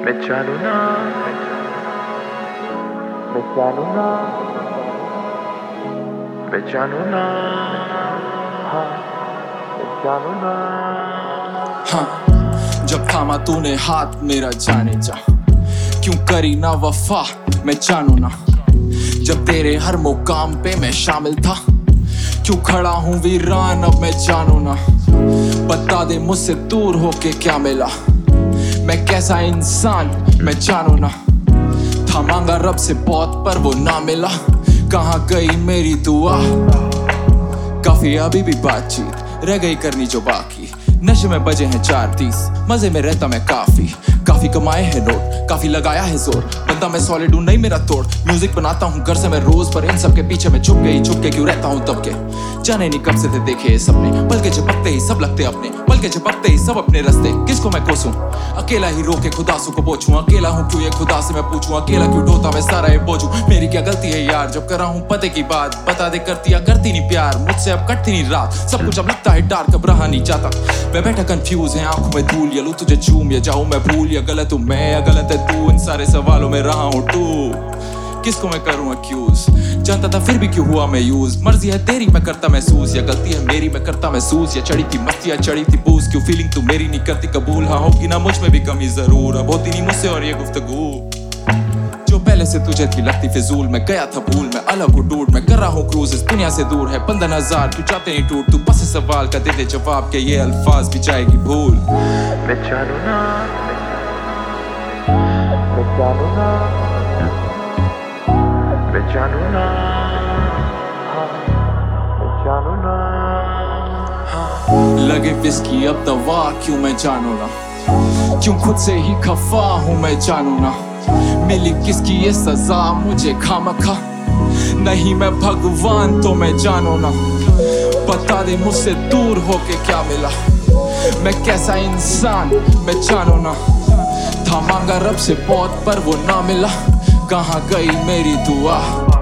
मैं जानू ना, मैं जानू ना, मैं जानू ना, हाँ मैं जानू ना। हाँ, जब थामा तूने हाथ मेरा जाने जा, क्यों करी ना वफा मैं जानू ना। जब तेरे हर मुकाम पे मैं शामिल था, क्यों खड़ा हूँ वीरान अब मैं जानू ना। बता दे मुझसे दूर होके क्या मिला, मैं कैसा इंसान मैं जानू ना। था मांगा रब से बहुत पर वो ना मिला, कहाँ गई मेरी दुआ। काफी अभी भी बातचीत रह गई करनी जो बाकी, नशे में बजे हैं 4:30, मजे में रहता मैं काफी कमाए हैं नोट, काफी लगाया है जोर। बंदा मैं सॉलिड हूँ नहीं मेरा तोड़, म्यूजिक बनाता हूँ घर से मैं रोज, पर इन सब के पीछे मैं छुप के क्यों रहता हूँ तब के। जाने नहीं कब से थे देखे ये सपने, पल के झपकते ही सब लगते अपने, पल के झपकते ही सब अपने रास्ते। किसको मैं कोसूं, अकेला ही रोके खुदासू को पोछूं। अकेला हूँ क्यों ये खुदा से मैं पूछूं, अकेला क्यों ढोता मैं सारा ये बोझूं। मेरी क्या गलती है यार जब करा हूँ पते की बात, बता दे करती या करती नहीं प्यार, मुझसे अब कटती नहीं रात। सब कुछ अब लगता है डार्क, अब रहा नहीं जाता मैं बैठा कंफ्यूज है, आंखों में धूल। या लूं तुझे चूम या जाऊं मैं भूल, या गलत हूं मैं या गलत है तू, इन सारे सवालों में रहा हूं तू। किसको मैं करूं अक्यूज, जानता था फिर भी क्यों हुआ मैं यूज। मर्जी है तेरी मैं करता महसूस, या गलती है मेरी मैं करता महसूस। या चढ़ी थी मस्ती या चढ़ी थी बूझ, क्यों फीलिंग तू मेरी नहीं करती कबूल। हाँ होगी ना मुझ में भी कमी जरूर, अब होती नहीं मुझसे और ये गुफ्तगू जो पहले से तुझे थी लगती फिजूल। मैं गया था भूल, मैं अलग हूँ डूड, मैं कर रहा हूँ क्रूज इस दुनिया से दूर है 15,000 क्यों चाहते नहीं टूट। तू बस सवाल का दे दे जवाब के ये अल्फाज भी जाएगी भूल। मैं जानू ना, मैं जानू ना, मैं जानू ना, हाँ मैं जानू ना, हाँ। लगे विस्की अब दवा क्यों मैं जानू ना, क्यों खुद से ही खफा हूँ मैं जानू ना। मिली किसकी ये सजा मुझे खामखा, नहीं मैं भगवान तो मैं जानू ना। बता दे मुझसे दूर होके क्या मिला, मैं कैसा इंसान मैं जानू ना। था मांगा रब से बहुत पर वो ना मिला, कहाँ गई मेरी दुआ।